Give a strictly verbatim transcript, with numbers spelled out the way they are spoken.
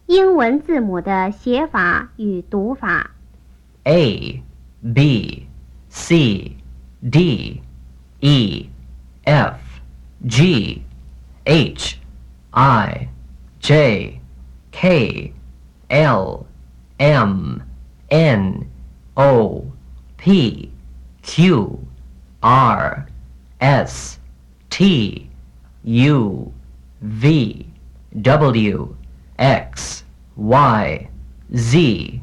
英文字母的写法与读法。 A, B, C, D, E, F, G, H, I, J, K, L, M, N, O, P, Q, R, S, T, U, V, W, X, Y, Z,